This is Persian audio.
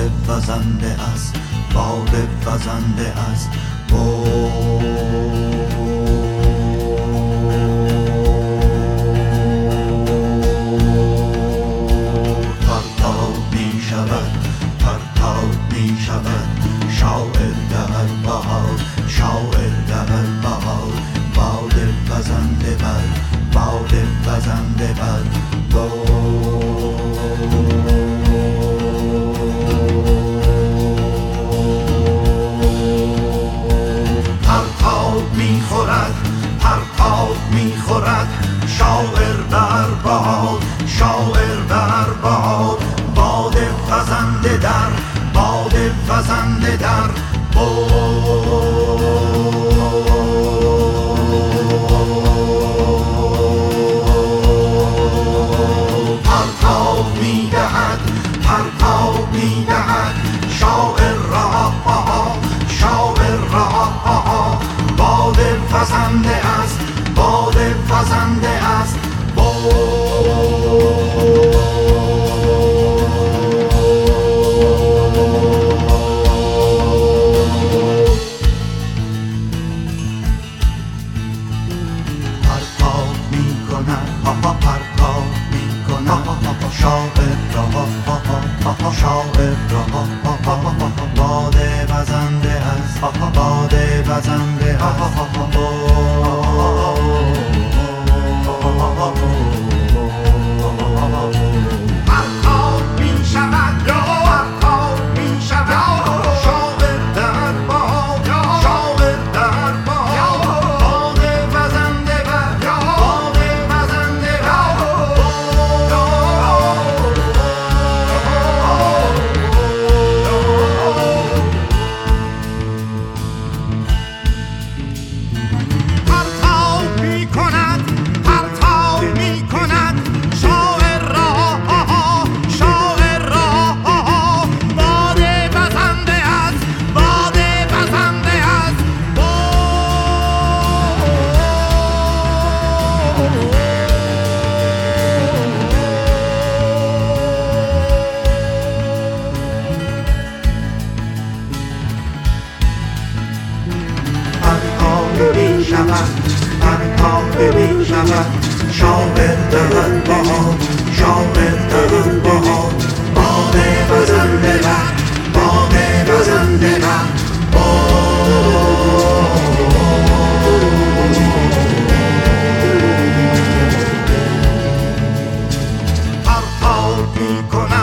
وزنده است، باد وزنده است. پرتاب می شود، پرتاب می شود، شاعر در بهار، شاعر در بهار. باد وزنده بر، باد وزنده بر پرتاب می خورد، پرتاب می خورد، شاعر در بهار، شاعر در بهار. باد وزنده در، باد وزنده در پرتاب می دهد، پرتاب می دهد، شاعر را بها، شاعر را بها. باد وزنده است، باد وزنده است. پرتاب می کند، پرتاب می کند، شاعر را، شاعر را. باد وزنده است، باد وزنده است. پرتاب می شود، پرتاب می شود، شاعر در بهار، شاعر در بهار. باد وزنده بر، باد وزنده بر پرتاب می کند، پرتاب می کند، شاعر را، شاعر را. باد وزنده است، باد وزنده است. پرتاب می شود، پرتاب می شود، شاعر در بهار، شاعر در بهار. باد وزنده بر، باد وزنده بر پرتاب می کند.